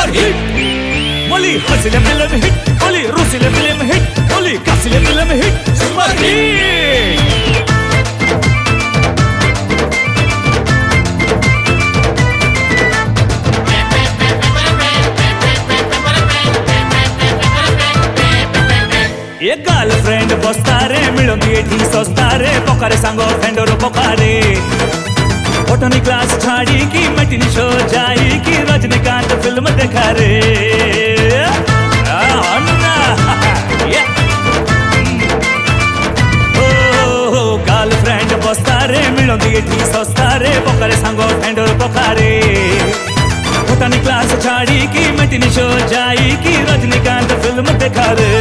Super hit बोली हसीले film hit बोली रुसीले film hit बोली कासीले फिल्म हिट सुपर हिट। ये गर्लफ्रेंड बस्तारे मिलंदी एठी सस्तारे पकारे सांगो फेंडोर पकारे ओटनी क्लास छाड़ी की मटिनी शो जाई की रजनीकांत फिल्म देखा रे अन्ना ओ गर्लफ्रेंड बस्तारे मिलंदी एठी सस्तारे पकारे सांगो फेंडोर पकारे ओटनी क्लास छाड़ी की मटिनी शो जाई की रजनीकांत फिल्म देखा रे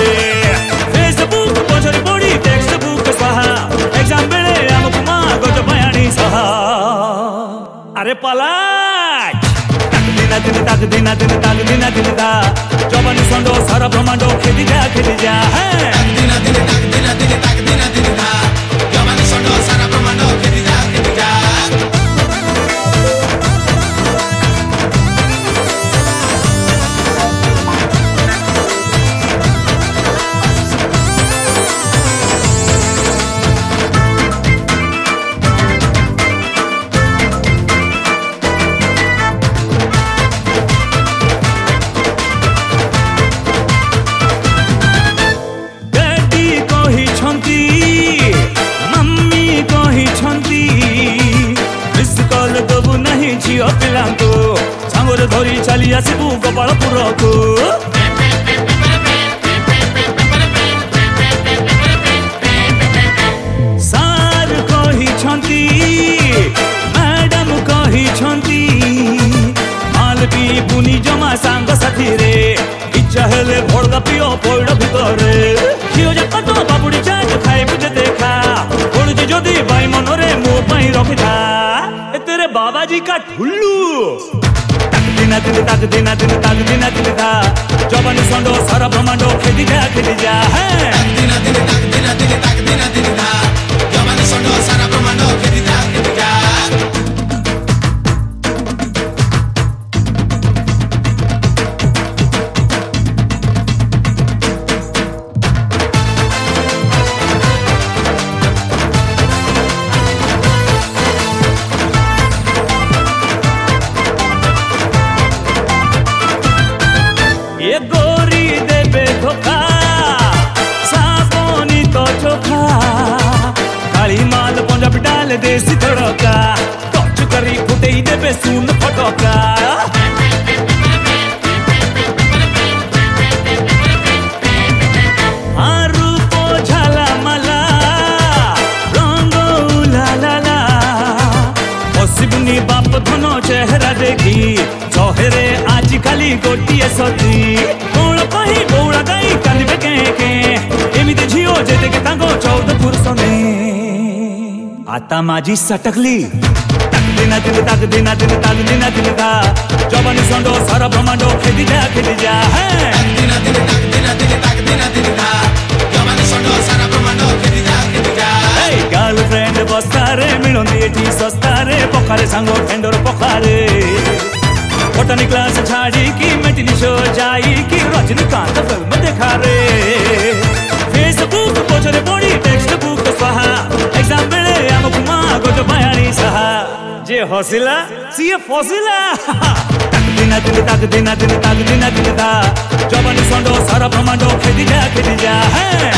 अरे पलाट ताक दिना दिन दा जवानी संडो सारा ब्रह्मांडो खेली जा दिना दिन दा जवानी संडो सारा ब्रह्मांडो खेली जा झियो पिलांको सांगोर धरी चली आसबू गोपालपुर को सार कही छंती मैडम कही छंती मालपी बुनी जमा सांग साथी रे इच्छा हेले भड़गा पियो पौड़ भितरे झियो जाक तो बाबुड़ी चाट खाए बुझे देखा पड़ुची जदि बाई मनरे मो पाई रखिथा तेरे बाबा जी का ठुल्लू ताक दिना दिन दा जवानी संडो सारा ब्रह्मांडो खेली जा दिना दिन दा जवानी संडो सारा ब्रह्मांडो खेली जा ये गोरी देबे धोखा साबोनी तो चोखा काली माल पंजाब डाल देसी तड़का टच करी फुटे देबे सुन फटका रूप झाला मला रंग उलाला बसिबुनी बाप धन चेहरा देखी चहेरे आज खाली गोटिए सती कौन कही बौड़ा गाई कांदे के एमिति झियो जेते के तांगो 14 पुरुष ने आता माजी सटकली ताक दिना दिन दा जवानी संडो सारा ब्रह्मांडो खेली जा दिना दिन दा जवानी संडो सारा ब्रह्मांडो खेली जा गर्लफ्रेंड बस्तारे मिलंदी एठी सस्तारे पकारे सांगो फेंडोर पकारे ओटनी क्लास छाड़ी की मटिनी शो जाई की रजनीकांत फिल्म देखा रे फेसबुक पोछरे बड़ी टेक्स्ट बुक सहा एग्जाम बेले आमकु मा गोजो बयानी सहा जे हसिला सीए फसिला ताक दिना दिन दा जवानी संडो सारा ब्रह्मांडो खेली जा